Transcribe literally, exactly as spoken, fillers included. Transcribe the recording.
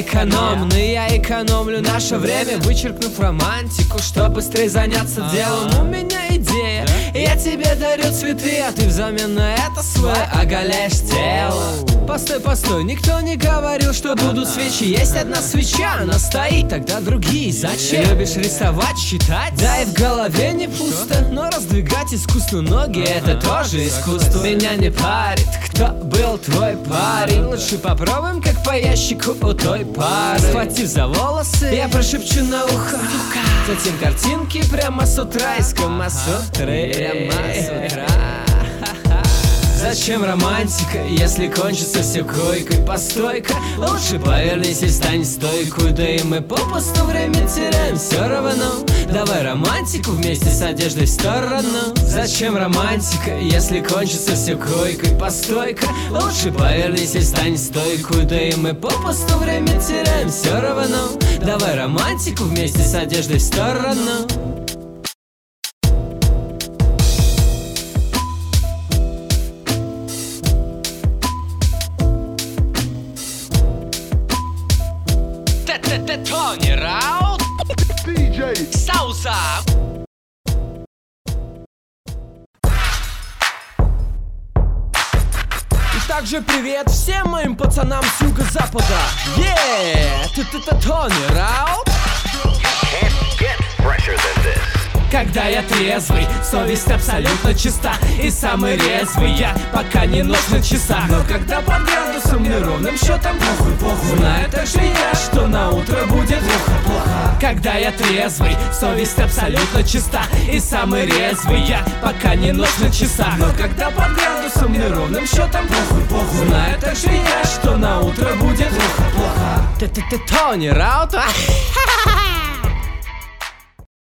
экономный, я экономлю наше время, вычеркнув романтику, чтобы быстрее заняться делом. У меня идея, я тебе дарю цветы, а ты взамен на это свое оголяешь тело. Постой, постой, никто не говорил, что будут свечи. Есть одна свеча, она стоит, тогда другие зачем? Любишь рисовать, читать? Да и в голове не пусто, но раздвигать искусство ноги — это тоже искусство. Меня не парит, кто был твой парень. Лучше попробуем, как по ящику у той пары. Схватив за волосы, я прошепчу на ухо, затем картинки прямо с утра из Камасутры. Прямо с утра. Зачем романтика, если кончится все койкой? Постой-ка, лучше повернись и стань стойкой. Да и мы попусту время теряем все равно. Давай романтику вместе с одеждой в сторону. Зачем романтика, если кончится все койкой? Постой-ка, лучше повернись и стань стойкой. Да и мы попусту время теряем все равно. Давай романтику вместе с одеждой в сторону. Тони Раут, диджей Сауса. И также привет всем моим пацанам с юго-запада. Yeah, это Тони Раут. Когда я трезвый, совесть абсолютно чиста, и самый резвый я, пока не нос на часах. Но когда под градусом неровным счетом похуй, похуй, знаю также я, что на утро будет плохо, плохо. Когда я трезвый, совесть абсолютно чиста, и самый резвый я, пока не нос на часах. Но когда под градусом неровным счетом похуй, похуй, знаю также я, что на утро будет плохо, плохо. Ты-ты-ты Тони Раут.